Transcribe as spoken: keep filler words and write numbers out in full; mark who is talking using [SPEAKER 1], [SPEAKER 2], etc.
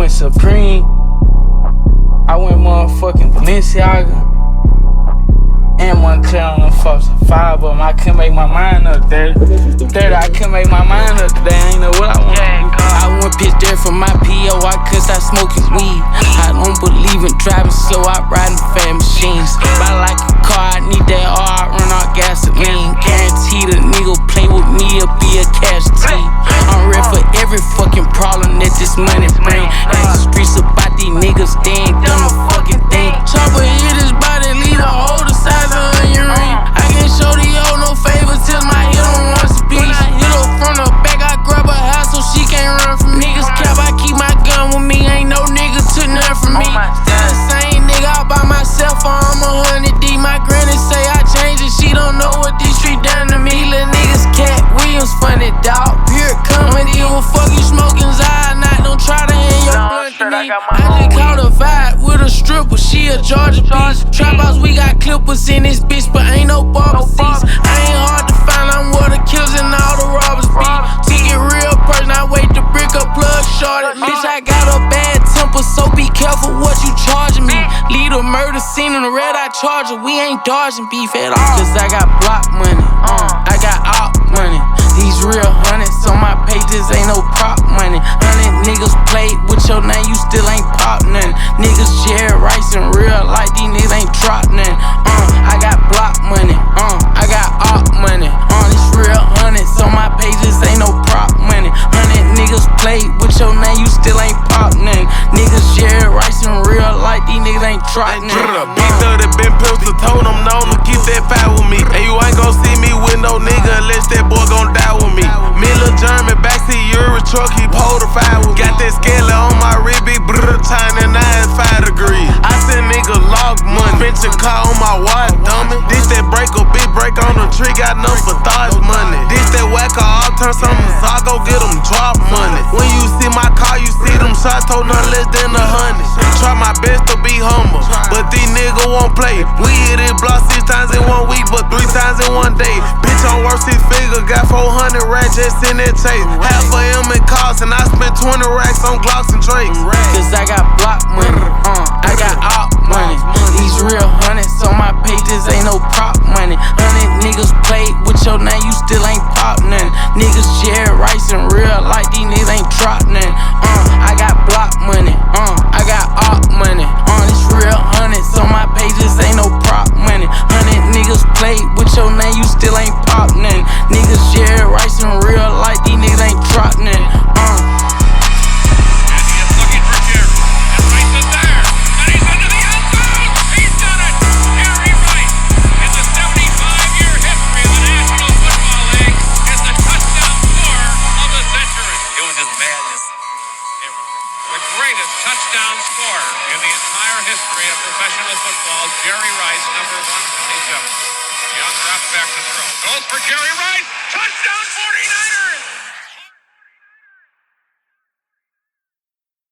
[SPEAKER 1] went Supreme. I went motherfucking Balenciaga. And Montclair on them folks. Five of them. I couldn't make my mind up there. Third, I couldn't make my mind up there. I ain't know what I want. I went pitch there for my P O. I couldn't stop smoking weed. I don't believe in driving slow. I ride in fast machines. Ride like a car. I need that R. I run out gasoline. Guaranteed a nigga play with me. It'll be a casualty. I'm ready for every fucking problem that this money bring. And the streets about these niggas. They ain't done a fucking thing. Chopper hit his body. Leave the hole the size of an onion ring. I can't show the old no favors till my hit on once a piece. When I hit her from the back, I grab her house so she can't run from niggas. Cap, I keep my gun with me. Ain't no nigga took nothing from me. Still the same nigga all by myself. I'm a hundred deep. My granny say I changed it. She don't know what this street done to me. Little niggas, Cat Williams, funny dog. Pure coming, give a fuck you smoking Zai. Not don't try to hand your blunt to me. I just caught a vibe with a stripper. She a Georgia piece. Trap house, we got clippers in this bitch, but ain't no barber seats. I ain't hard to find. I'm where the kills and all the robbers be. Ticket real person, I wait to brick a plug shorted. Bitch, I got a bad temper, so be careful what you charging me. Lead a murder scene in the red eye charger. We ain't dodging beef at all. Cause I got block money, uh, I got op money. These real hundreds on my pages ain't no prop money. Hundred niggas played with your name, you still ain't pop nothing. Niggas Jerry Rice in real life, these niggas ain't drop nothing. Uh, I got block money, uh, I got op money. Uh, these real hundreds on my pages ain't no prop money. Hundred niggas played with your name, you still ain't pop nothing. Niggas Jerry Rice in real life, these niggas ain't drop nothing.
[SPEAKER 2] Beat thirty been pistol, told them known to keep that fire with me. And you ain't gon' see me with no nigga unless that boy gon' die with me. Me and Lil German, backseat Euro truck, he pulled a fire with me. Got that scale on my rib, big brr, China nine, five degrees. I send niggas log money, bench a car on my watch, dummy. This that break a big break on the tree, got enough for thoughts money. This that whack all turn something, so I go get them drop money. When you see my car, you see them shots, told none less than a hundred. Try my best to be humble, but these niggas won't play. We hit it block six times in one week, but three times in one day. Bitch, I'm worth six figures, got four hundred racks just in that chase. Half of them in cost, and I spent twenty racks on Glocks and Drakes.
[SPEAKER 1] Cause I got block money, uh, I got op money. These real hundreds on my pages ain't no prop money. Hundred niggas played with your name, you still ain't pop nothing. Niggas Jerry Rice in real life, these niggas ain't drop nothing. Uh, I got block money, uh, I got op money. Uh, these real hundreds on my pages ain't no prop money. Hundred niggas played with your name, you still ain't pop nothing. Niggas Jerry Rice in real life, these niggas ain't drop nothing. Uh.
[SPEAKER 3] Touchdown scorer in the entire history of professional football, Jerry Rice, number one twenty-seven. Young drops back to throw. Goes for Jerry Rice. Touchdown forty-niners!